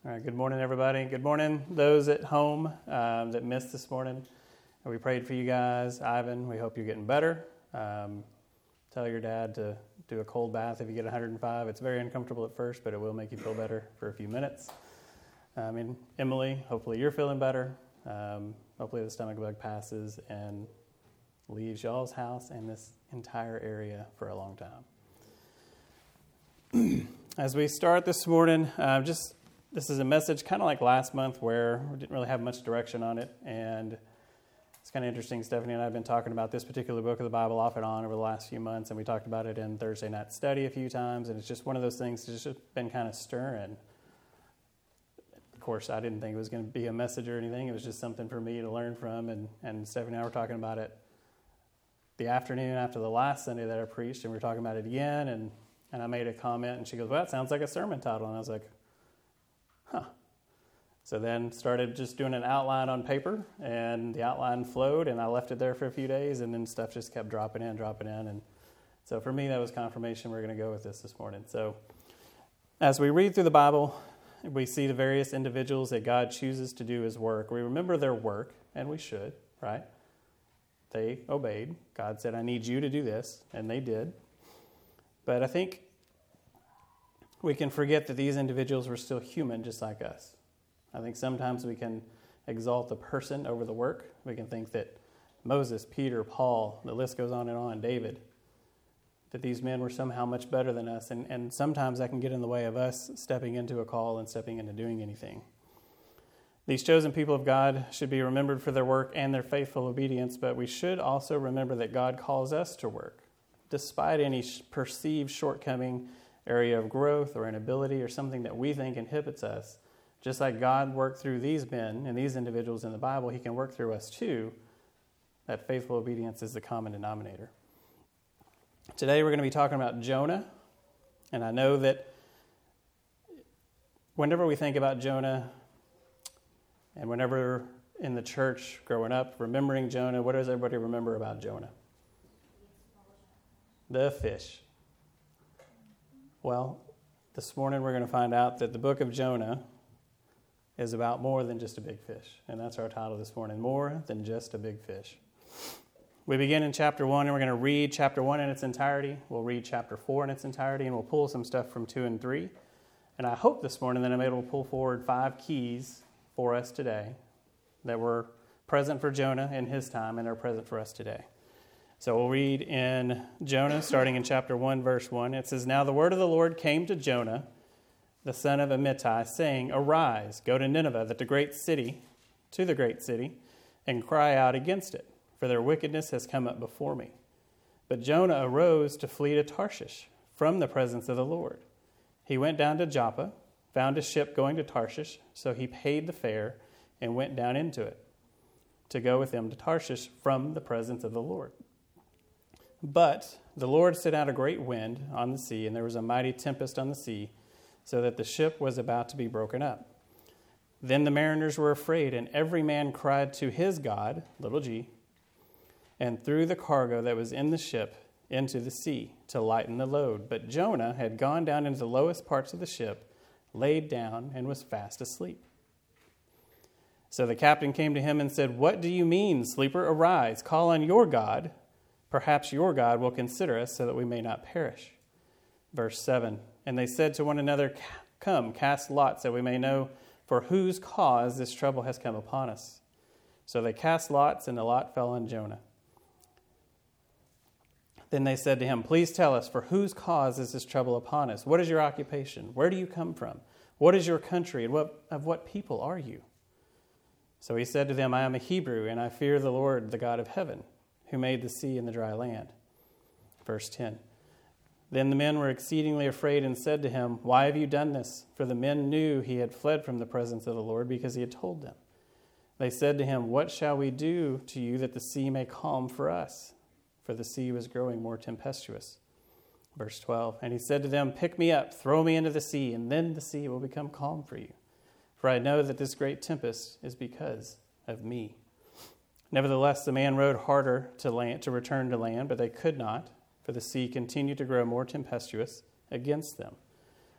All right, good morning, everybody. Good morning, those at home that missed this morning. We prayed for you guys. Ivan, we hope you're getting better. Tell your dad to do a cold bath if you get 105. It's very uncomfortable at first, but it will make you feel better for a few minutes. And Emily, hopefully you're feeling better. Hopefully the stomach bug passes and leaves y'all's house and this entire area for a long time. As we start this morning, this is a message kind of like last month where we didn't really have much direction on it, and it's kind of interesting. Stephanie and I have been talking about this particular book of the Bible off and on over the last few months, and we talked about it in Thursday night study a few times, and it's just one of those things that's just been kind of stirring. Of course, I didn't think it was going to be a message or anything. It was just something for me to learn from, and Stephanie and I were talking about it the afternoon after the last Sunday that I preached, and we were talking about it again, and I made a comment, and she goes, well, that sounds like a sermon title, and I was like, huh. So then started just doing an outline on paper, and the outline flowed, and I left it there for a few days, and then stuff just kept dropping in, and so for me, that was confirmation we're going to go with this morning. So as we read through the Bible, we see the various individuals that God chooses to do His work. We remember their work, and we should, right? They obeyed. God said, I need you to do this, and they did. But I think we can forget that these individuals were still human just like us. I think sometimes we can exalt the person over the work. We can think that Moses, Peter, Paul, the list goes on, David, that these men were somehow much better than us. And sometimes that can get in the way of us stepping into a call and stepping into doing anything. These chosen people of God should be remembered for their work and their faithful obedience, but we should also remember that God calls us to work, despite any perceived shortcoming, area of growth or inability or something that we think inhibits us. Just like God worked through these men and these individuals in the Bible, He can work through us too. That faithful obedience is the common denominator. Today we're going to be talking about Jonah, and I know that whenever we think about Jonah, and whenever in the church growing up, remembering Jonah, what does everybody remember about Jonah? The fish. Well, this morning we're going to find out that the book of Jonah is about more than just a big fish. And that's our title this morning, More Than Just a Big Fish. We begin in chapter 1, and we're going to read chapter 1 in its entirety. We'll read chapter 4 in its entirety, and we'll pull some stuff from 2 and 3. And I hope this morning that I'm able to pull forward 5 keys for us today that were present for Jonah in his time and are present for us today. So we'll read in Jonah, starting in chapter 1, verse 1. It says, Now the word of the Lord came to Jonah, the son of Amittai, saying, Arise, go to Nineveh, the great city, and cry out against it, for their wickedness has come up before me. But Jonah arose to flee to Tarshish from the presence of the Lord. He went down to Joppa, found a ship going to Tarshish, so he paid the fare and went down into it to go with them to Tarshish from the presence of the Lord. But the Lord sent out a great wind on the sea, and there was a mighty tempest on the sea, so that the ship was about to be broken up. Then the mariners were afraid, and every man cried to his God, little g, and threw the cargo that was in the ship into the sea to lighten the load. But Jonah had gone down into the lowest parts of the ship, laid down, and was fast asleep. So the captain came to him and said, What do you mean, sleeper? Arise, call on your God. Perhaps your God will consider us so that we may not perish. Verse 7, And they said to one another, Come, cast lots, that we may know for whose cause this trouble has come upon us. So they cast lots, and the lot fell on Jonah. Then they said to him, Please tell us, for whose cause is this trouble upon us? What is your occupation? Where do you come from? What is your country, and of what people are you? So he said to them, I am a Hebrew, and I fear the Lord, the God of heaven, who made the sea and the dry land. Verse 10. Then the men were exceedingly afraid and said to him, Why have you done this? For the men knew he had fled from the presence of the Lord because he had told them. They said to him, What shall we do to you that the sea may calm for us? For the sea was growing more tempestuous. Verse 12. And he said to them, Pick me up, throw me into the sea, and then the sea will become calm for you. For I know that this great tempest is because of me. Nevertheless, the man rowed harder to return to land, but they could not, for the sea continued to grow more tempestuous against them.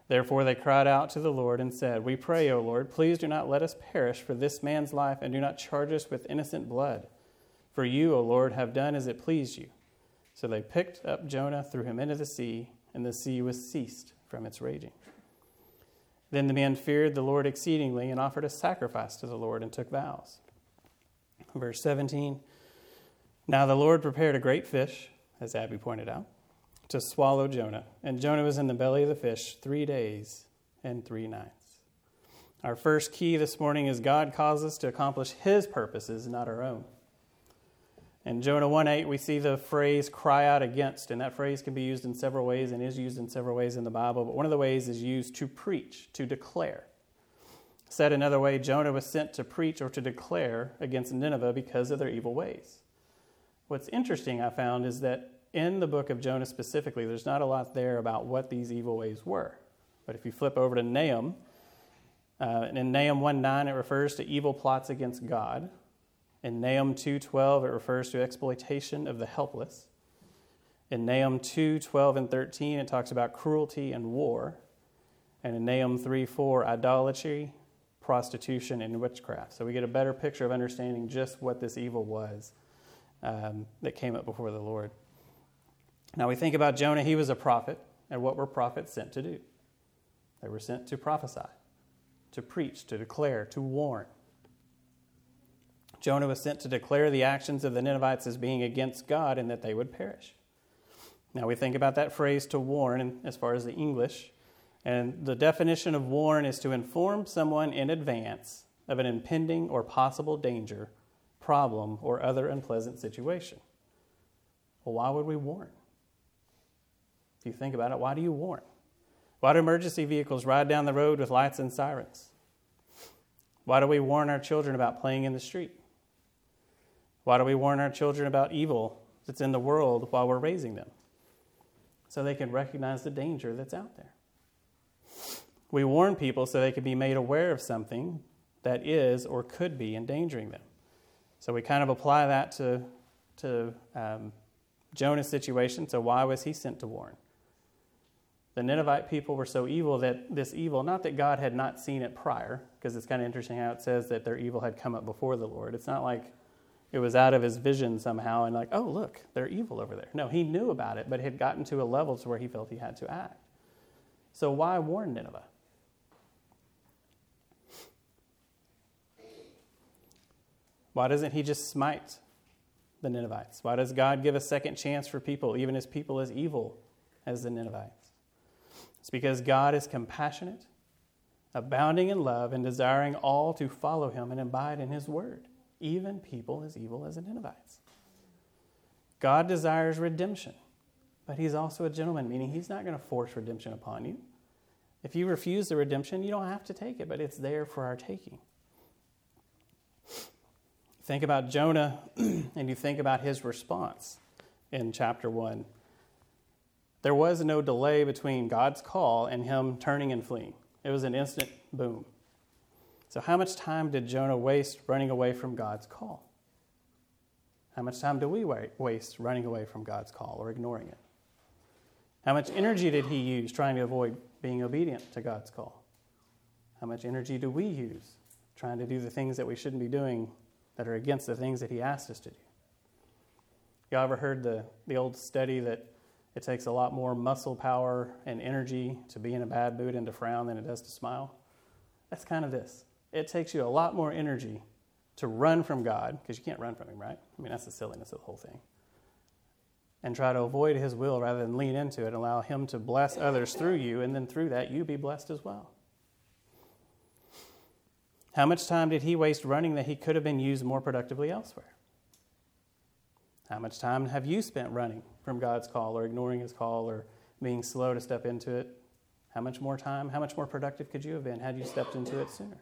Therefore they cried out to the Lord and said, We pray, O Lord, please do not let us perish for this man's life, and do not charge us with innocent blood. For you, O Lord, have done as it pleased you. So they picked up Jonah, threw him into the sea, and the sea was ceased from its raging. Then the men feared the Lord exceedingly and offered a sacrifice to the Lord and took vows. Verse 17, Now the Lord prepared a great fish, as Abby pointed out, to swallow Jonah. And Jonah was in the belly of the fish 3 days and 3 nights. Our first key this morning is God calls us to accomplish His purposes, not our own. In Jonah 1:8, we see the phrase cry out against, and that phrase can be used in several ways and is used in several ways in the Bible, but one of the ways is used to preach, to declare. Said another way, Jonah was sent to preach or to declare against Nineveh because of their evil ways. What's interesting, I found, is that in the book of Jonah specifically, there's not a lot there about what these evil ways were. But if you flip over to Nahum, in Nahum 1:9, it refers to evil plots against God. In Nahum 2:12, it refers to exploitation of the helpless. In Nahum 2:12 and 13, it talks about cruelty and war. And in Nahum 3:4, idolatry, prostitution, and witchcraft. So we get a better picture of understanding just what this evil was that came up before the Lord. Now we think about Jonah, he was a prophet, and what were prophets sent to do? They were sent to prophesy, to preach, to declare, to warn. Jonah was sent to declare the actions of the Ninevites as being against God and that they would perish. Now we think about that phrase to warn as far as the English, and the definition of warn is to inform someone in advance of an impending or possible danger, problem, or other unpleasant situation. Well, why would we warn? If you think about it, why do you warn? Why do emergency vehicles ride down the road with lights and sirens? Why do we warn our children about playing in the street? Why do we warn our children about evil that's in the world while we're raising them? So they can recognize the danger that's out there. We warn people so they can be made aware of something that is or could be endangering them. So we kind of apply that to Jonah's situation. So why was he sent to warn? The Ninevite people were so evil that this evil, not that God had not seen it prior, because it's kind of interesting how it says that their evil had come up before the Lord. It's not like it was out of his vision somehow and like, oh, look, they're evil over there. No, he knew about it, but had gotten to a level to where he felt he had to act. So why warn Nineveh? Why doesn't he just smite the Ninevites? Why does God give a second chance for people, even as people as evil as the Ninevites? It's because God is compassionate, abounding in love, and desiring all to follow him and abide in his word, even people as evil as the Ninevites. God desires redemption, but he's also a gentleman, meaning he's not going to force redemption upon you. If you refuse the redemption, you don't have to take it, but it's there for our taking. Think about Jonah, and you think about his response in chapter 1. There was no delay between God's call and him turning and fleeing. It was an instant boom. So how much time did Jonah waste running away from God's call? How much time do we waste running away from God's call or ignoring it? How much energy did he use trying to avoid being obedient to God's call? How much energy do we use trying to do the things that we shouldn't be doing that are against the things that he asked us to do? Y'all ever heard the old study that it takes a lot more muscle power and energy to be in a bad mood and to frown than it does to smile? That's kind of this. It takes you a lot more energy to run from God, because you can't run from him, right? I mean, that's the silliness of the whole thing. And try to avoid his will rather than lean into it and allow him to bless others through you, and then through that, you be blessed as well. How much time did he waste running that he could have been used more productively elsewhere? How much time have you spent running from God's call or ignoring his call or being slow to step into it? How much more time, how much more productive could you have been had you stepped into it sooner?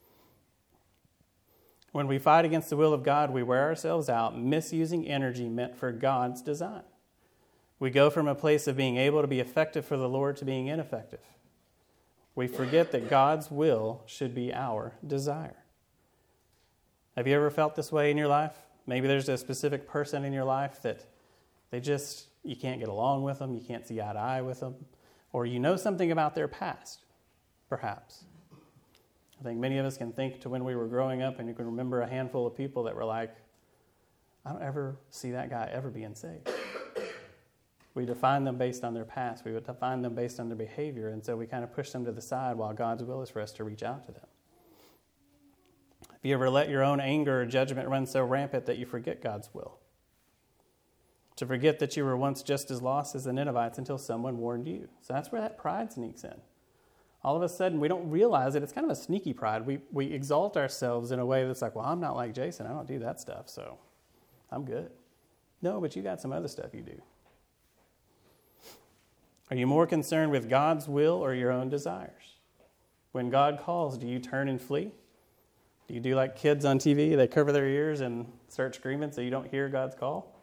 When we fight against the will of God, we wear ourselves out, misusing energy meant for God's design. We go from a place of being able to be effective for the Lord to being ineffective. We forget that God's will should be our desire. Have you ever felt this way in your life? Maybe there's a specific person in your life that you can't get along with them, you can't see eye to eye with them, Or you know something about their past, perhaps. I think many of us can think to when we were growing up, and you can remember a handful of people that were like, I don't ever see that guy ever being saved. We define them based on their past. We would define them based on their behavior, and so we kind of push them to the side while God's will is for us to reach out to them. Have you ever let your own anger or judgment run so rampant that you forget God's will? To forget that you were once just as lost as the Ninevites until someone warned you. So that's where that pride sneaks in. All of a sudden, we don't realize it. It's kind of a sneaky pride. We exalt ourselves in a way that's like, well, I'm not like Jason. I don't do that stuff, so I'm good. No, but you got some other stuff you do. Are you more concerned with God's will or your own desires? When God calls, do you turn and flee? Do you do like kids on TV? They cover their ears and start screaming so you don't hear God's call?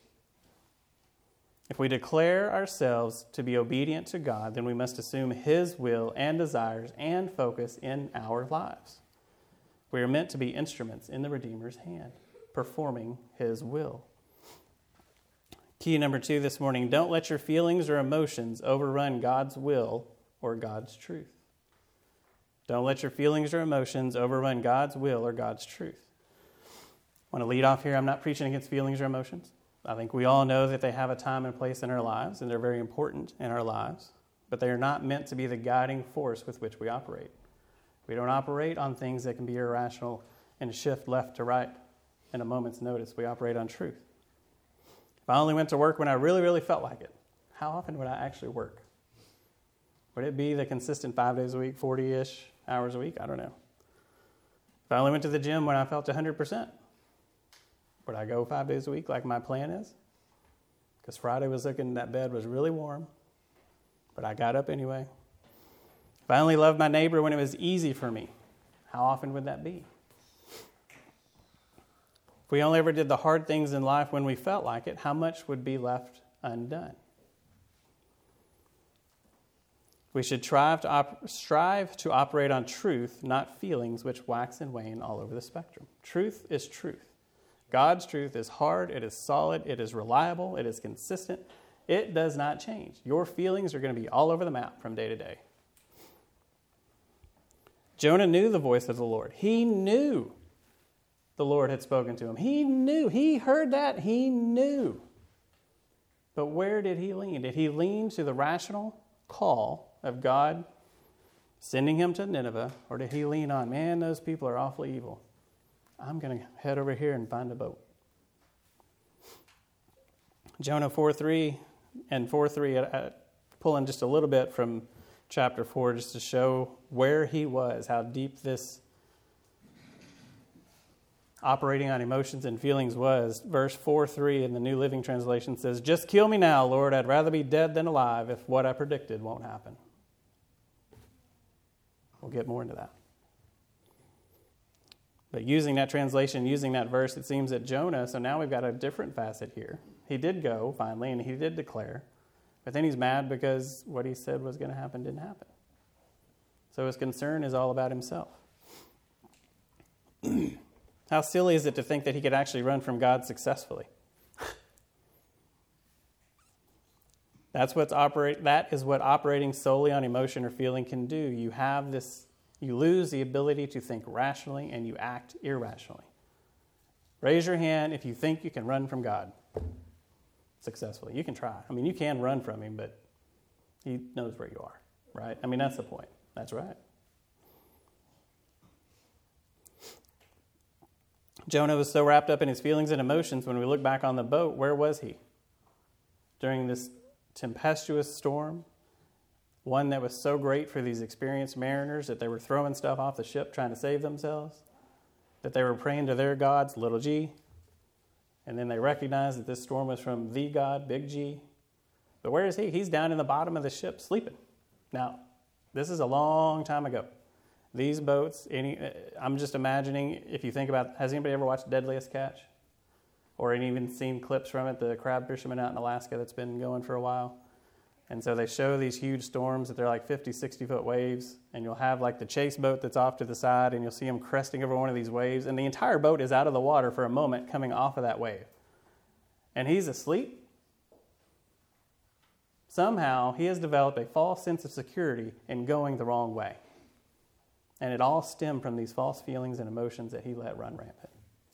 If we declare ourselves to be obedient to God, then we must assume His will and desires and focus in our lives. We are meant to be instruments in the Redeemer's hand, performing His will. Key number 2 this morning, don't let your feelings or emotions overrun God's will or God's truth. Don't let your feelings or emotions overrun God's will or God's truth. I want to lead off here. I'm not preaching against feelings or emotions. I think we all know that they have a time and place in our lives, and they're very important in our lives, but they are not meant to be the guiding force with which we operate. We don't operate on things that can be irrational and shift left to right in a moment's notice. We operate on truth. If I only went to work when I really, really felt like it, how often would I actually work? Would it be the consistent 5 days a week, 40-ish hours a week? I don't know. If I only went to the gym when I felt 100%, would I go 5 days a week like my plan is? Because Friday was looking, that bed was really warm, but I got up anyway. If I only loved my neighbor when it was easy for me, how often would that be? If we only ever did the hard things in life when we felt like it, how much would be left undone? We should strive to operate on truth, not feelings which wax and wane all over the spectrum. Truth is truth. God's truth is hard, it is solid, it is reliable, it is consistent. It does not change. Your feelings are going to be all over the map from day to day. Jonah knew the voice of the Lord. He knew the Lord had spoken to him. He knew. He heard that. He knew. But where did he lean? Did he lean to the rational call of God sending him to Nineveh, or did he lean on, man, those people are awfully evil. I'm going to head over here and find a boat. Jonah 4:3 and 4:3, pulling just a little bit from chapter 4 just to show where he was, how deep this operating on emotions and feelings was. Verse 4:3 in the New Living Translation says, "Just kill me now, Lord. I'd rather be dead than alive if what I predicted won't happen." We'll get more into that. But using that translation, using that verse, it seems that Jonah, so now we've got a different facet here. He did go, finally, and he did declare. But then he's mad because what he said was going to happen didn't happen. So his concern is all about himself. How silly is it to think that he could actually run from God successfully? That is what operating solely on emotion or feeling can do. You lose the ability to think rationally and you act irrationally. Raise your hand if you think you can run from God successfully. You can try. I mean, you can run from him, but he knows where you are, right? I mean, that's the point. That's right. Jonah was so wrapped up in his feelings and emotions. When we look back on the boat, where was he? During this tempestuous storm, one that was so great for these experienced mariners that they were throwing stuff off the ship trying to save themselves, that they were praying to their gods, little g, and then they recognized that this storm was from the God, big G. But where is he? He's down in the bottom of the ship sleeping. Now, this is a long time ago. These boats, I'm just imagining, if you think about, has anybody ever watched Deadliest Catch? Or even seen clips from it, the crab fishermen out in Alaska that's been going for a while? And so they show these huge storms that they're like 50, 60-foot waves, and you'll have like the chase boat that's off to the side, and you'll see them cresting over one of these waves, and the entire boat is out of the water for a moment coming off of that wave. And he's asleep? somehow he has developed a false sense of security in going the wrong way. And it all stemmed from these false feelings and emotions that he let run rampant.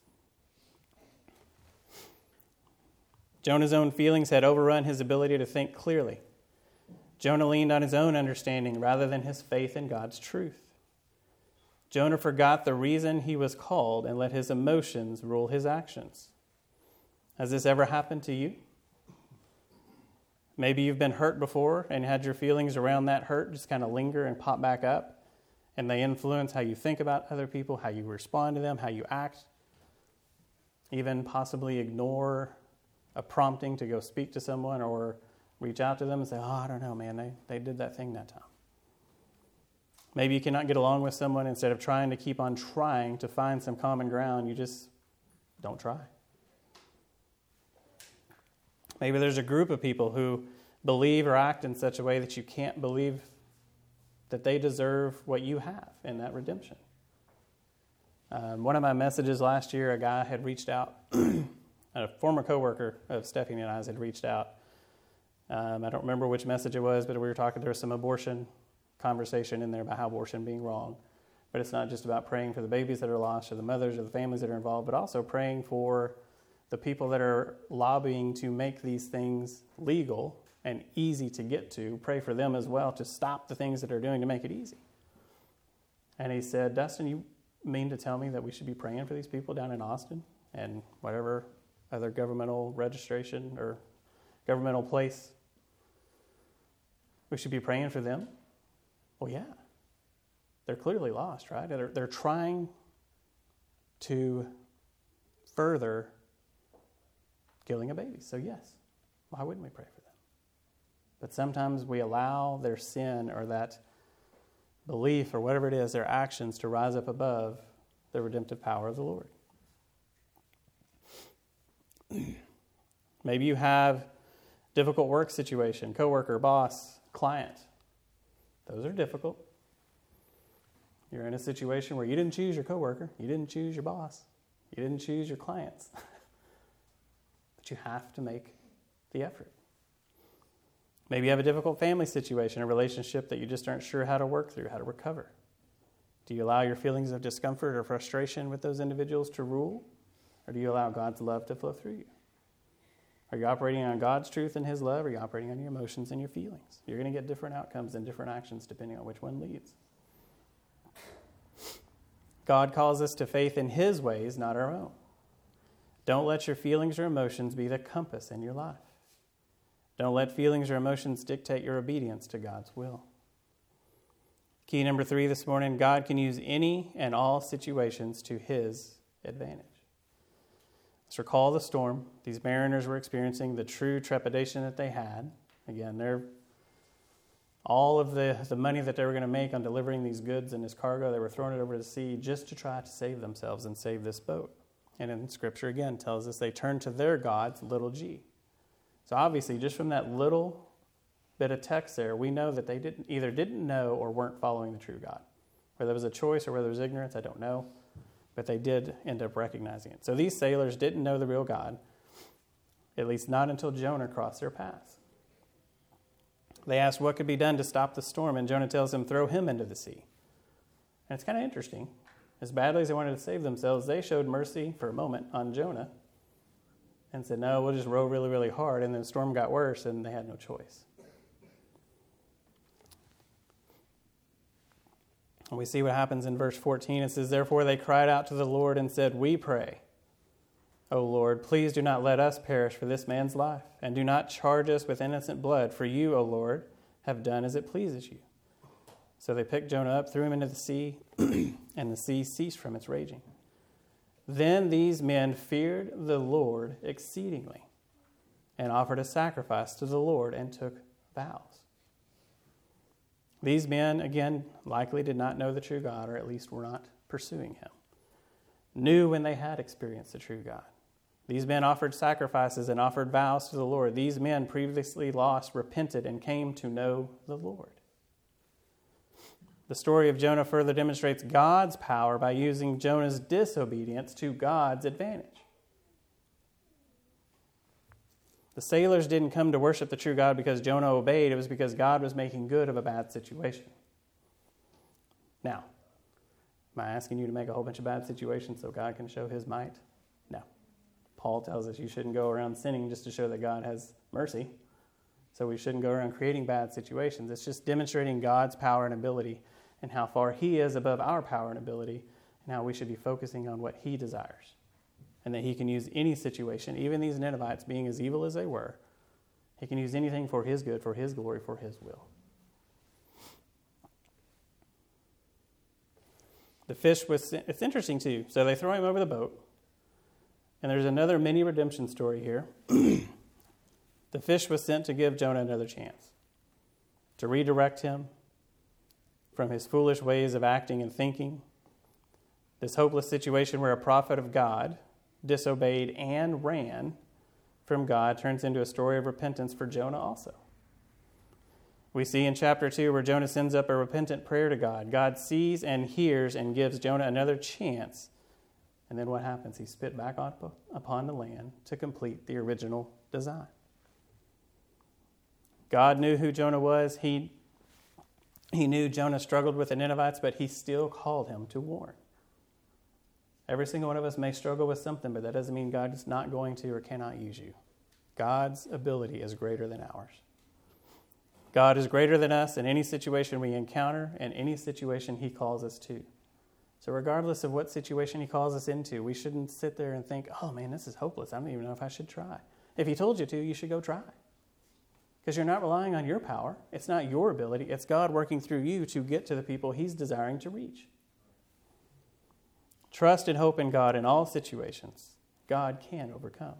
Jonah's own feelings had overrun his ability to think clearly. Jonah leaned on his own understanding rather than his faith in God's truth. Jonah forgot the reason he was called and let his emotions rule his actions. Has this ever happened to you? Maybe you've been hurt before and had your feelings around that hurt just kind of linger and pop back up, and they influence how you think about other people, how you respond to them, how you act, even possibly ignore a prompting to go speak to someone or reach out to them and say, oh, I don't know, man, they did that thing that time. Maybe you cannot get along with someone. Instead of trying to keep on trying to find some common ground, you just don't try. Maybe there's a group of people who believe or act in such a way that you can't believe that they deserve what you have in that redemption. One of my messages last year, a guy had reached out, a former coworker of Stephanie and I's had reached out. I don't remember which message it was, but we were talking, there was some abortion conversation in there about how abortion being wrong. But it's not just about praying for the babies that are lost or the mothers or the families that are involved, but also praying for the people that are lobbying to make these things legal and easy to get to. Pray for them as well to stop the things that they're doing to make it easy. And he said, Dustin, you mean to tell me that we should be praying for these people down in Austin and whatever other governmental registration or governmental place? We should be praying for them? Well, yeah. They're clearly lost, right? They're trying to further killing a baby. So yes, why wouldn't we pray for them? But sometimes we allow their sin or that belief or whatever it is, their actions, to rise up above the redemptive power of the Lord. Maybe you have difficult work situation, coworker, boss, client. Those are difficult. You're in a situation where you didn't choose your coworker, you didn't choose your boss, you didn't choose your clients. But you have to make the effort. Maybe you have a difficult family situation, a relationship that you just aren't sure how to work through, how to recover. Do you allow your feelings of discomfort or frustration with those individuals to rule? Or do you allow God's love to flow through you? Are you operating on God's truth and His love, or are you operating on your emotions and your feelings? You're going to get different outcomes and different actions depending on which one leads. God calls us to faith in His ways, not our own. Don't let your feelings or emotions be the compass in your life. Don't let feelings or emotions dictate your obedience to God's will. Key number 3 this morning, God can use any and all situations to His advantage. Let's recall the storm. These mariners were experiencing the true trepidation that they had. Again, all of the money that they were going to make on delivering these goods and this cargo, they were throwing it over the sea just to try to save themselves and save this boat. And in Scripture, again, tells us they turned to their gods, little g. So obviously, just from that little bit of text there, we know that they didn't know or weren't following the true God. Whether it was a choice or whether it was ignorance, I don't know. But they did end up recognizing it. So these sailors didn't know the real God, at least not until Jonah crossed their paths. They asked what could be done to stop the storm, and Jonah tells them, throw him into the sea. And it's kind of interesting. As badly as they wanted to save themselves, they showed mercy for a moment on Jonah and said, no, we'll just row really, really hard. And then the storm got worse, and they had no choice. And we see what happens in verse 14. It says, therefore they cried out to the Lord and said, we pray, O Lord, please do not let us perish for this man's life, and do not charge us with innocent blood, for you, O Lord, have done as it pleases you. So they picked Jonah up, threw him into the sea, and the sea ceased from its raging. Then these men feared the Lord exceedingly, and offered a sacrifice to the Lord, and took vows. These men, again, likely did not know the true God, or at least were not pursuing Him. Knew when they had experienced the true God. These men offered sacrifices and offered vows to the Lord. These men, previously lost, repented and came to know the Lord. The story of Jonah further demonstrates God's power by using Jonah's disobedience to God's advantage. The sailors didn't come to worship the true God because Jonah obeyed. It was because God was making good of a bad situation. Now, am I asking you to make a whole bunch of bad situations so God can show his might? No. Paul tells us you shouldn't go around sinning just to show that God has mercy. So we shouldn't go around creating bad situations. It's just demonstrating God's power and ability and how far he is above our power and ability and how we should be focusing on what he desires. And that he can use any situation, even these Ninevites being as evil as they were, he can use anything for his good, for his glory, for his will. The fish it's interesting too. So they throw him over the boat. And there's another mini redemption story here. The fish was sent to give Jonah another chance, to redirect him from his foolish ways of acting and thinking. This hopeless situation where a prophet of God disobeyed and ran from God turns into a story of repentance for Jonah also. We see in chapter 2 where Jonah sends up a repentant prayer to God. God sees and hears and gives Jonah another chance. And then what happens? He's spit back upon the land to complete the original design. God knew who Jonah was. He knew Jonah struggled with the Ninevites, but he still called him to warn. Every single one of us may struggle with something, but that doesn't mean God is not going to or cannot use you. God's ability is greater than ours. God is greater than us in any situation we encounter and any situation he calls us to. So regardless of what situation he calls us into, we shouldn't sit there and think, oh man, this is hopeless. I don't even know if I should try. If he told you to, you should go try. Because you're not relying on your power. It's not your ability. It's God working through you to get to the people he's desiring to reach. Trust and hope in God in all situations. God can overcome.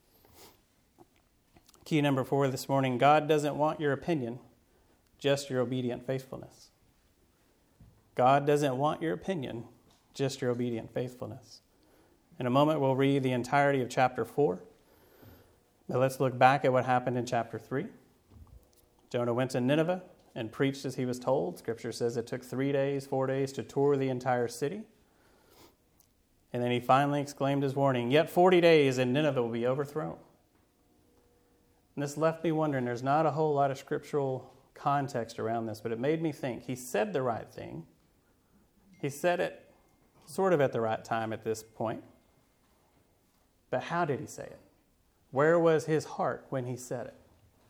Key number 4 this morning, God doesn't want your opinion, just your obedient faithfulness. God doesn't want your opinion, just your obedient faithfulness. In a moment, we'll read the entirety of chapter 4. But let's look back at what happened in chapter 3. Jonah went to Nineveh and preached as he was told. Scripture says it took 4 days to tour the entire city. And then he finally exclaimed his warning, "Yet 40 days and Nineveh will be overthrown." And this left me wondering, there's not a whole lot of scriptural context around this, but it made me think. He said the right thing. He said it sort of at the right time at this point. But how did he say it? Where was his heart when he said it?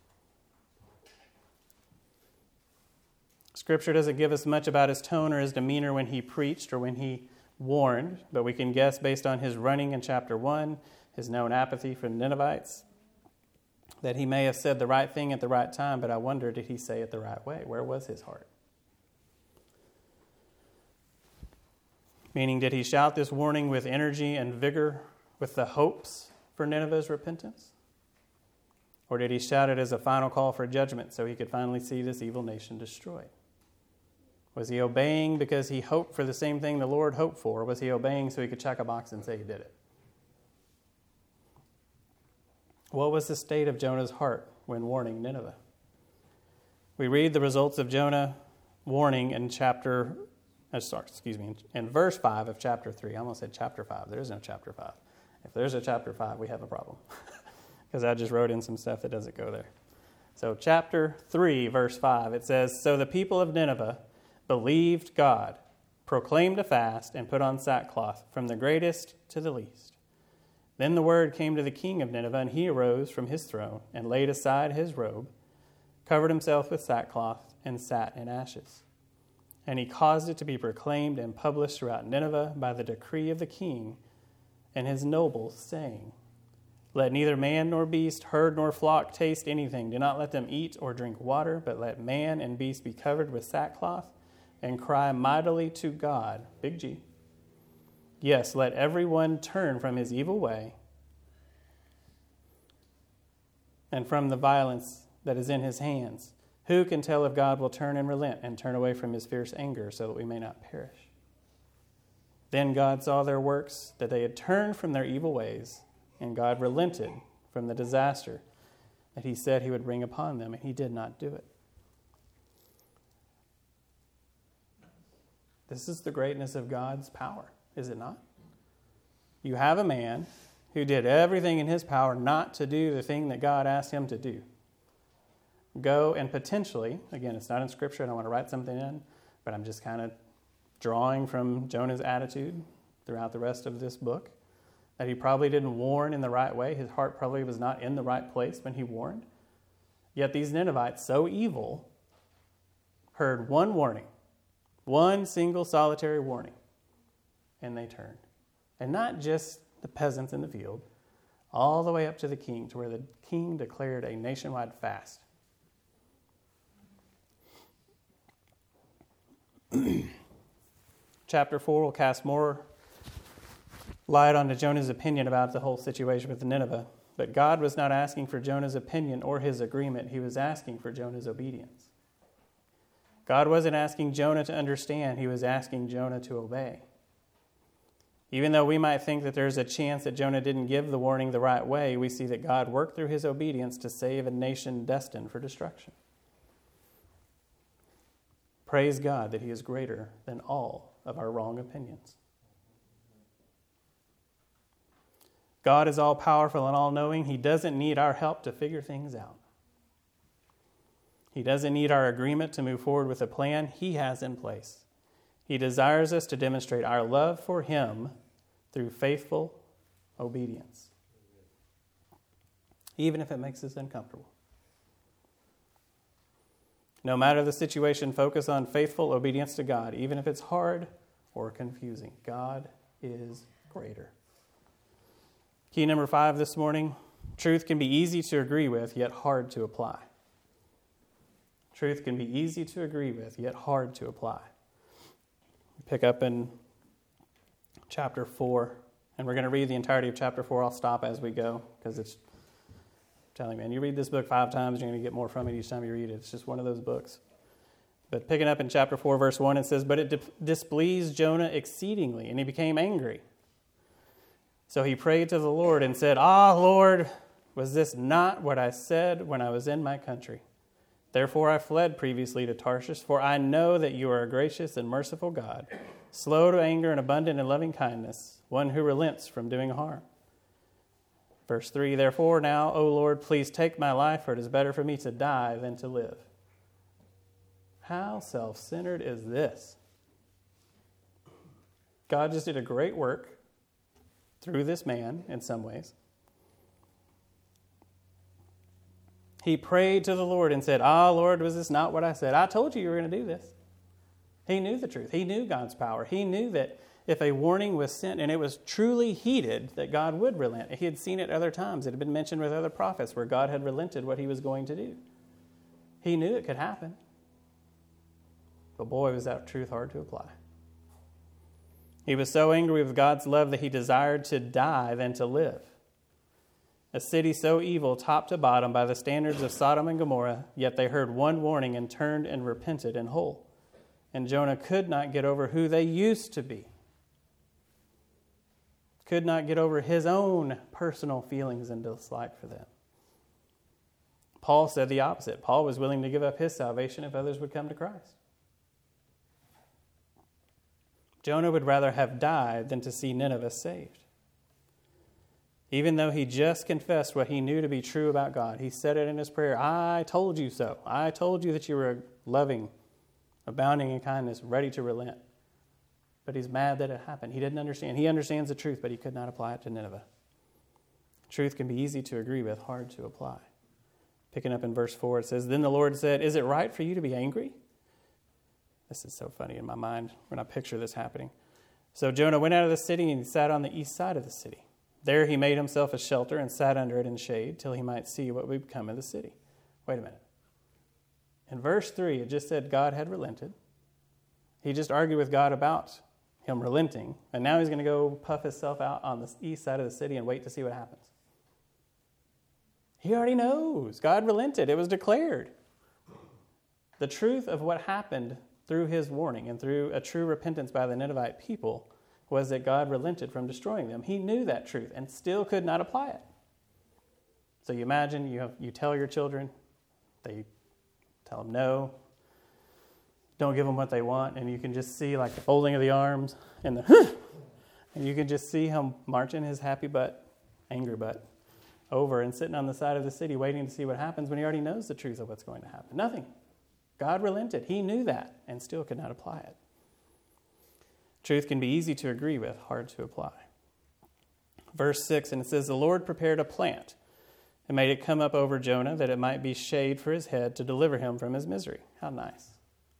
Scripture doesn't give us much about his tone or his demeanor when he preached or when he warned, but we can guess based on his running in chapter 1, his known apathy for the Ninevites, that he may have said the right thing at the right time, but I wonder, did he say it the right way? Where was his heart? Meaning, did he shout this warning with energy and vigor with the hopes for Nineveh's repentance? Or did he shout it as a final call for judgment so he could finally see this evil nation destroyed? Was he obeying because he hoped for the same thing the Lord hoped for? Or was he obeying so he could check a box and say he did it? What was the state of Jonah's heart when warning Nineveh? We read the results of Jonah warning in in verse 5 of chapter 3. I almost said chapter 5. There is no chapter 5. If there's a chapter 5, we have a problem. Because I just wrote in some stuff that doesn't go there. So chapter 3, verse 5, it says, "So the people of Nineveh believed God, proclaimed a fast, and put on sackcloth, from the greatest to the least. Then the word came to the king of Nineveh, and he arose from his throne and laid aside his robe, covered himself with sackcloth, and sat in ashes. And he caused it to be proclaimed and published throughout Nineveh by the decree of the king and his nobles, saying, Let neither man nor beast, herd nor flock taste anything. Do not let them eat or drink water, but let man and beast be covered with sackcloth and cry mightily to God," big G. "Yes, let everyone turn from his evil way and from the violence that is in his hands. Who can tell if God will turn and relent and turn away from his fierce anger so that we may not perish?" Then God saw their works, that they had turned from their evil ways, and God relented from the disaster that he said he would bring upon them, and he did not do it. This is the greatness of God's power, is it not? You have a man who did everything in his power not to do the thing that God asked him to do. Go and potentially, again, it's not in Scripture, I don't want to write something in, but I'm just kind of drawing from Jonah's attitude throughout the rest of this book, that he probably didn't warn in the right way. His heart probably was not in the right place when he warned. Yet these Ninevites, so evil, heard one warning, one single solitary warning, and they turned. And not just the peasants in the field, all the way up to the king, to where the king declared a nationwide fast. Chapter 4 will cast more light onto Jonah's opinion about the whole situation with Nineveh. But God was not asking for Jonah's opinion or his agreement. He was asking for Jonah's obedience. God wasn't asking Jonah to understand. He was asking Jonah to obey. Even though we might think that there's a chance that Jonah didn't give the warning the right way, we see that God worked through his obedience to save a nation destined for destruction. Praise God that he is greater than all of our wrong opinions. God is all-powerful and all-knowing. He doesn't need our help to figure things out. He doesn't need our agreement to move forward with a plan he has in place. He desires us to demonstrate our love for him through faithful obedience, even if it makes us uncomfortable. No matter the situation, focus on faithful obedience to God, even if it's hard or confusing. God is greater. Key number 5 this morning, truth can be easy to agree with, yet hard to apply. Truth can be easy to agree with, yet hard to apply. Pick up in chapter 4, and we're going to read the entirety of chapter 4. I'll stop as we go, because it's, I'm telling you, man, you read this book 5 times, you're going to get more from it each time you read it. It's just one of those books. But picking up in chapter 4, verse 1, it says, "But it displeased Jonah exceedingly, and he became angry. So he prayed to the Lord and said, 'Ah, Lord, was this not what I said when I was in my country? Therefore I fled previously to Tarshish, for I know that you are a gracious and merciful God, slow to anger and abundant in loving kindness, one who relents from doing harm.' Verse 3, 'Therefore now, O Lord, please take my life, for it is better for me to die than to live.'" How self-centered is this? God just did a great work through this man in some ways. He prayed to the Lord and said, "Ah, Lord, was this not what I said? I told you were going to do this." He knew the truth. He knew God's power. He knew that if a warning was sent and it was truly heeded, that God would relent. He had seen it other times. It had been mentioned with other prophets where God had relented what he was going to do. He knew it could happen. But boy, was that truth hard to apply. He was so angry with God's love that he desired to die than to live. A city so evil, top to bottom, by the standards of Sodom and Gomorrah, yet they heard one warning and turned and repented in whole. And Jonah could not get over who they used to be. Could not get over his own personal feelings and dislike for them. Paul said the opposite. Paul was willing to give up his salvation if others would come to Christ. Jonah would rather have died than to see Nineveh saved. Even though he just confessed what he knew to be true about God, he said it in his prayer, "I told you so. I told you that you were loving, abounding in kindness, ready to relent." But he's mad that it happened. He didn't understand. He understands the truth, but he could not apply it to Nineveh. Truth can be easy to agree with, hard to apply. Picking up in verse 4, it says, "Then the Lord said, 'Is it right for you to be angry?'" This is so funny in my mind when I picture this happening. "So Jonah went out of the city and he sat on the east side of the city. There he made himself a shelter and sat under it in shade till he might see what would become of the city." Wait a minute. In verse 3, it just said God had relented. He just argued with God about him relenting. And now he's going to go puff himself out on the east side of the city and wait to see what happens. He already knows. God relented. It was declared. The truth of what happened through his warning and through a true repentance by the Ninevite people was that God relented from destroying them. He knew that truth and still could not apply it. So you imagine you tell your children, they tell them no, don't give them what they want, and you can just see like the folding of the arms and the and you can just see him marching his happy butt anger butt, over and sitting on the side of the city waiting to see what happens when he already knows the truth of what's going to happen? Nothing. God relented. He knew that and still could not apply it. Truth can be easy to agree with, hard to apply. Verse 6, and it says, the Lord prepared a plant and made it come up over Jonah that it might be shade for his head to deliver him from his misery. How nice.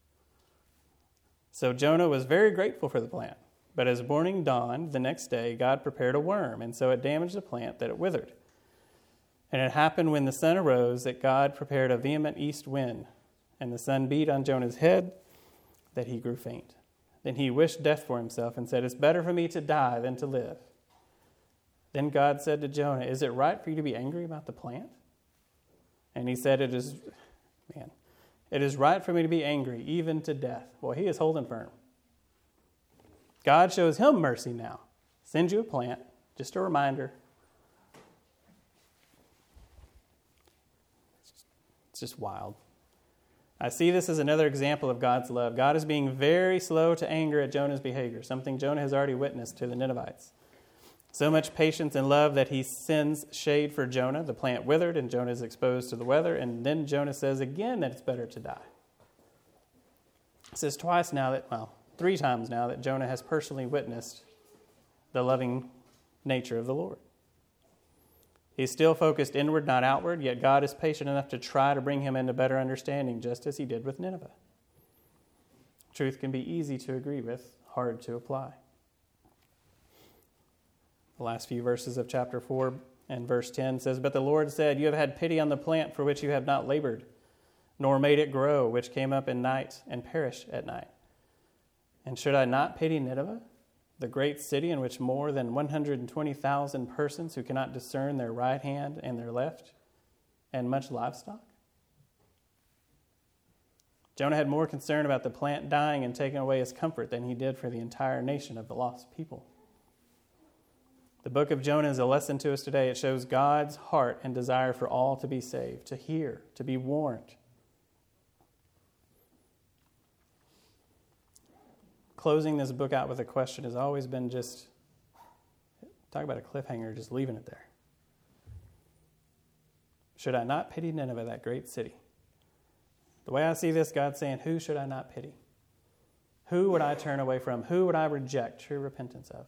So Jonah was very grateful for the plant. But as morning dawned the next day, God prepared a worm, and so it damaged the plant that it withered. And it happened when the sun arose that God prepared a vehement east wind, and the sun beat on Jonah's head that he grew faint. Then he wished death for himself and said, it's better for me to die than to live. Then God said to Jonah, is it right for you to be angry about the plant? And he said, it is right for me to be angry, even to death. Well, he is holding firm. God shows him mercy now. Sends you a plant, just a reminder. It's just wild. I see this as another example of God's love. God is being very slow to anger at Jonah's behavior, something Jonah has already witnessed to the Ninevites. So much patience and love that he sends shade for Jonah. The plant withered and Jonah is exposed to the weather. And then Jonah says again that it's better to die. It says three times now that Jonah has personally witnessed the loving nature of the Lord. He's still focused inward, not outward, yet God is patient enough to try to bring him into better understanding, just as he did with Nineveh. Truth can be easy to agree with, hard to apply. The last few verses of chapter 4 and verse 10 says, but the Lord said, you have had pity on the plant for which you have not labored, nor made it grow, which came up in night and perished at night. And should I not pity Nineveh, the great city in which more than 120,000 persons who cannot discern their right hand and their left, and much livestock? Jonah had more concern about the plant dying and taking away his comfort than he did for the entire nation of the lost people. The book of Jonah is a lesson to us today. It shows God's heart and desire for all to be saved, to hear, to be warned. Closing this book out with a question has always been just, talk about a cliffhanger, just leaving it there. Should I not pity Nineveh, that great city? The way I see this, God's saying, who should I not pity? Who would I turn away from? Who would I reject true repentance of?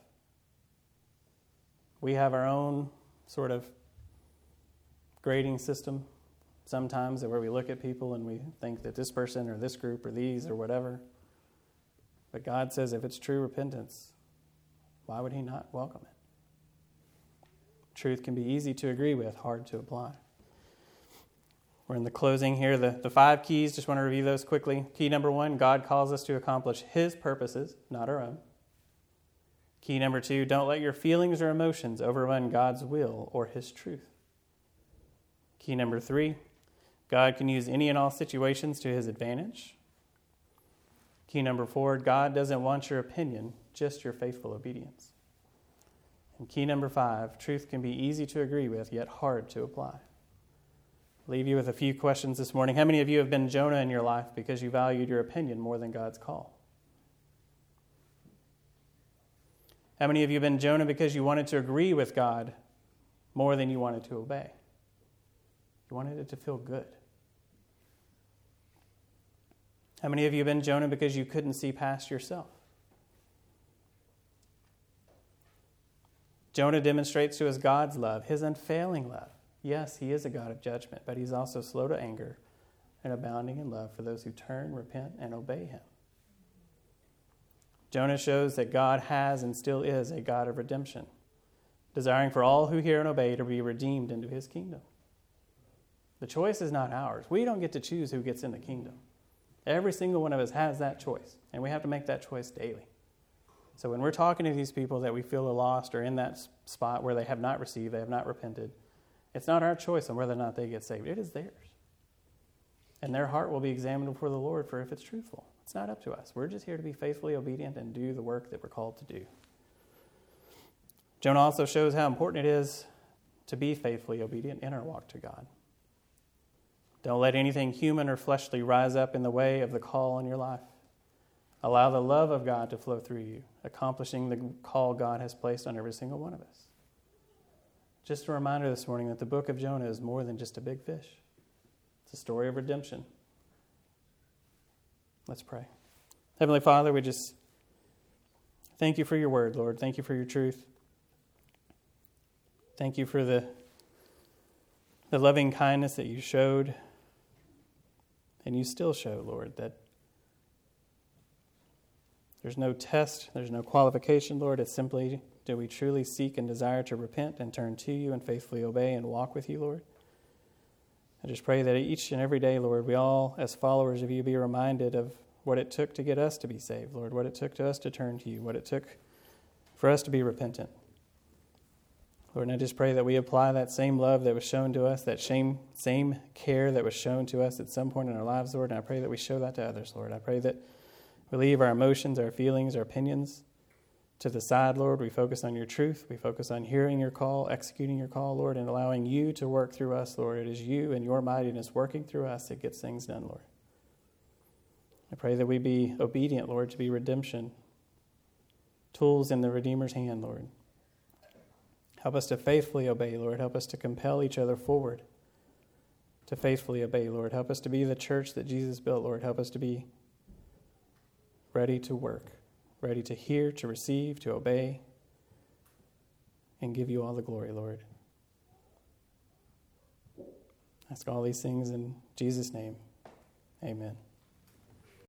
We have our own sort of grading system sometimes where we look at people and we think that this person or this group or these or whatever. But God says if it's true repentance, why would he not welcome it? Truth can be easy to agree with, hard to apply. We're in the closing here. The 5 keys, just want to review those quickly. Key number 1, God calls us to accomplish his purposes, not our own. Key number 2, don't let your feelings or emotions overrun God's will or his truth. Key number 3, God can use any and all situations to his advantage. Key number 4, God doesn't want your opinion, just your faithful obedience. And key number 5, truth can be easy to agree with, yet hard to apply. I'll leave you with a few questions this morning. How many of you have been Jonah in your life because you valued your opinion more than God's call? How many of you have been Jonah because you wanted to agree with God more than you wanted to obey? You wanted it to feel good. How many of you have been Jonah because you couldn't see past yourself? Jonah demonstrates to us God's love, his unfailing love. Yes, he is a God of judgment, but he's also slow to anger and abounding in love for those who turn, repent, and obey him. Jonah shows that God has and still is a God of redemption, desiring for all who hear and obey to be redeemed into his kingdom. The choice is not ours. We don't get to choose who gets in the kingdom. Every single one of us has that choice, and we have to make that choice daily. So when we're talking to these people that we feel are lost or in that spot where they have not received, they have not repented, it's not our choice on whether or not they get saved. It is theirs. And their heart will be examined before the Lord for if it's truthful. It's not up to us. We're just here to be faithfully obedient and do the work that we're called to do. Jonah also shows how important it is to be faithfully obedient in our walk to God. Don't let anything human or fleshly rise up in the way of the call on your life. Allow the love of God to flow through you, accomplishing the call God has placed on every single one of us. just a reminder this morning that the book of Jonah is more than just a big fish. It's a story of redemption. Let's pray. Heavenly Father, we just thank you for your word, Lord. Thank you for your truth. Thank you for the loving kindness that you showed and you still show, Lord, that there's no test, there's no qualification, Lord. It's simply, do we truly seek and desire to repent and turn to you and faithfully obey and walk with you, Lord? I just pray that each and every day, Lord, we all, as followers of you, be reminded of what it took to get us to be saved, Lord, what it took to us to turn to you, what it took for us to be repentant. Lord, and I just pray that we apply that same love that was shown to us, that same care that was shown to us at some point in our lives, Lord, and I pray that we show that to others, Lord. I pray that we leave our emotions, our feelings, our opinions to the side, Lord. We focus on your truth. We focus on hearing your call, executing your call, Lord, and allowing you to work through us, Lord. It is you and your mightiness working through us that gets things done, Lord. I pray that we be obedient, Lord, to be redemption, tools in the Redeemer's hand, Lord. Help us to faithfully obey, Lord. Help us to compel each other forward to faithfully obey, Lord. Help us to be the church that Jesus built, Lord. Help us to be ready to work, ready to hear, to receive, to obey, and give you all the glory, Lord. I ask all these things in Jesus' name. Amen.